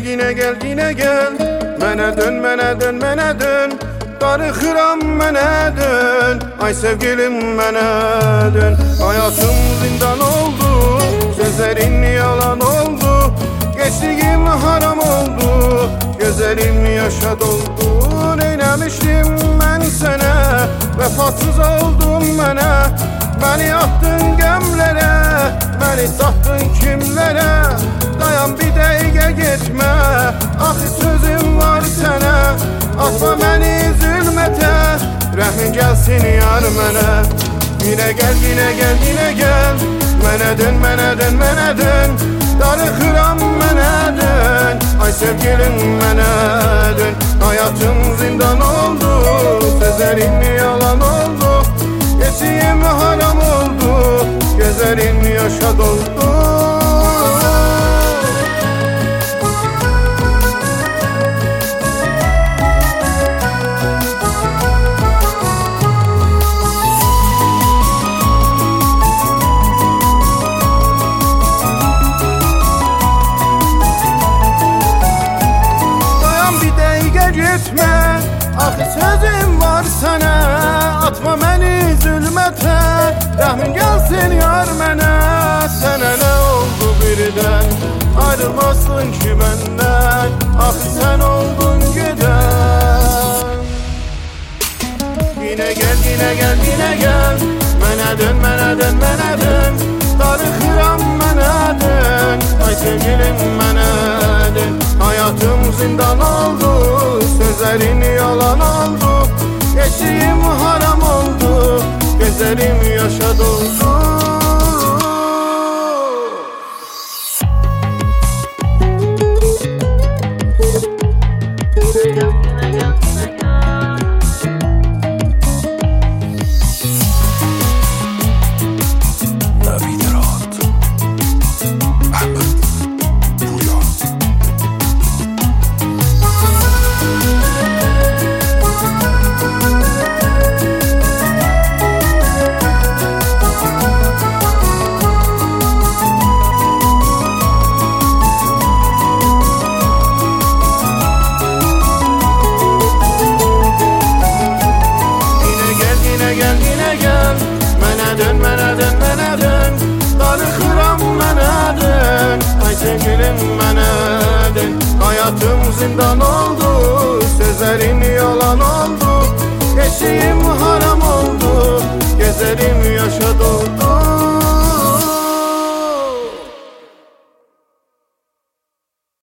yine gel, yine gel. Mənə dön, mənə dön, mənə dön. Darıxıram, mənə dön. Ay sevgilim, mənə dön. Hayatım zindan oldu, sözlerin yalan oldu. Geçtiğim haram oldu, gözlerim yaşa doldu. Neylemiştim ben sana, vefasız oldum mənə. Beni attın gömlere, beni sattın kimlere. Dayan bir dəqiqə getmə, axı sözüm var sənə. Atma beni zülmətə, rəhmin gəlsin yar mənə. Yine gel, yine gel, yine gel. Mənə dön, mənə dön, mənə dön. Darıxıram, mənə dön. Ay sevgilim, mənə dön. Hayatım zindan oldu, sözlerin yalan oldu. Geçtiğim haram oldu, gözlerim yaşa doldu. Gitme, axı sözüm var sənə. Atma məni zülmətə, rəhmin gəlsin yar mənə. Sənə nə oldu birdən, ayrılmazsın ki məndən. Axı sən oldun gedən. Yine gel, yine gel, yine gel. Mənə dön, mənə dön, mənə dön. Darıxıram, mənə dön. Ay sevgilim, mənə dön. Hayatım zindan oldu, sözlerin yalan oldu. Geçtiğim haram oldu, gözlerim yaşa doldu. Sevgilim mənə dön. Hayatım zindan oldu, sözlerin yalan oldu. Geçtiğim haram oldu, gözlerim yaşa doldu.